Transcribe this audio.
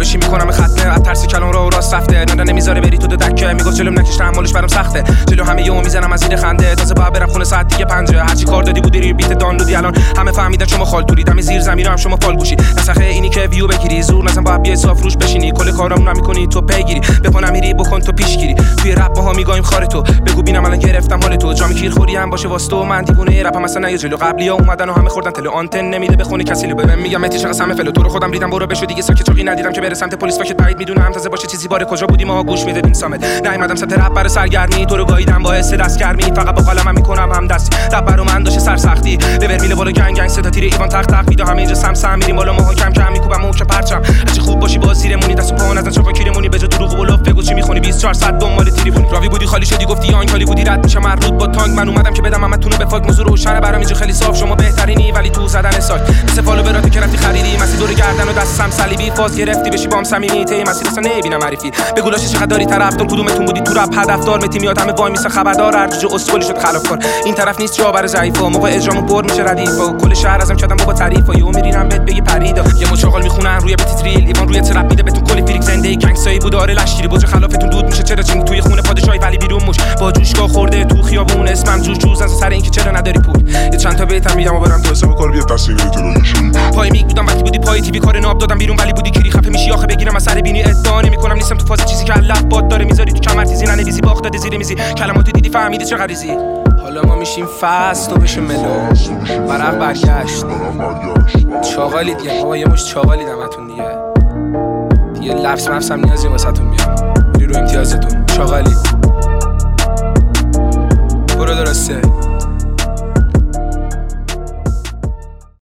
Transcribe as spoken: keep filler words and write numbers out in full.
بشی میکنم ختنه از ترس کلام رو راست رفته نه نمیذاره بری تو دکه میگفت جلوم نکش تحملش برام سخته جلو همه یهو میزنم از زیر خنده تازه باید برم خونه ساعت دیگه پنجه هرچی کار دادی بودی ری بیت دانلودی الان همه فهمیدن شما خالتوری دم زیر زمین هم شما فالگوشی نسخه اینی که ویو بگیری زور نزن باید بیای صاف روش بشینی کل کارامون میکنی تو پیگیری بپا نمیری بکن تو پیشگیری توی رپ ماها میگایم خار تو بگو بینم الان گرفتم حال تو جام کیر خوری هم باشه واسه تو من دیوونه رپ مثلا یه جلو قبلی ها اومدن و همه خوردن تلو آنتن نمیده بخونی کسی رو ببین میگم متی چقدر سم فلو تو رو خودم ریدم برو بشو دیگه ساکت چوقی ندیدم که بره سمت پلیس فاکت بعید میدونم تازه باشه چیزی باره کجا بودیم ما گوش میدادیم سامت نیومدم سمت رپ برای سرگرمی تو رو گاییدم با حس دست گرمی فقط با قلمم میکنم هم دستی رپ برو من داشه سرسختی لور میله بالا گنگ گنگ صدا تیر ایوان تق تق میدا همه اینجا سم سم میریم بالا ماها کم کم میکوبم موش پرچم هرچی خوب باشی باز زیرمونی دست و پا نزن چوکا کیرمونی بجا دروغ و بلوف بگو چی میخونی بیست و چهار ساعت دنبال تریبونی راوی بودی خالی شدی گفتی آن کالی بودی رد میشم مربوط با تانگ من اومدم که بدم همتونو به فاک موضوع روشنه برام اینجا خیلی صاف شما بهترینی ولی تو زدن ساک مثل فالو برات که رفتی خریدی مسیر دور گردن و دست سم صلیبی فاز گرفتی بشی بام صمیمی ته مسیر اصلا نمیبینم معرفی بگو لاش چقدر داری طرفدار کدومتون بودی تو رپ هدفدار متی میاد همه وای میسه خبردار هر جو اسکلی شد خلاف کن این طرف نیست جا برای ضعیفا موقع اجرامو پر میشه ردیف و کل شهر ازم کردم با تعریفا یهو میرینم بهت بگی پریدا یه مچاقال میخونن روی بت تریل ایوان روی ترپ میده بهتون کلی فریک زنده گنگستایی بود آره لشگیری بوج خلافتون دود میشه چرا چنگ توی خونه پادشاهی ولی بیرون موش با جوشگاه خورده تو خیابون اسمم جوش جوز از سر اینکه چرا نداری پول یه چند تا بیتم میگم و برم تو حساب کار بیا تاثیر تو پای میک بودم وقتی بودی پای تیوی کار ناب دادم بیرون ولی بودی کیری خفه میشی آخه بگیرم از سر بینی ادعا نمیکنم نیستم تو فاز چیزی که لب باد داره میذاری تو کمر تیزی ننویسی باخت دادی زیر میزی کلماتو دیدی فهمیدی چه غریزی حالا ما میشیم فاست تو بشه ملو ورق برگشت چاقالی دیگه بابا یه مش چاقالی دمتون دیگه دیگه لفظ مفسم نیازی واسهتون بیام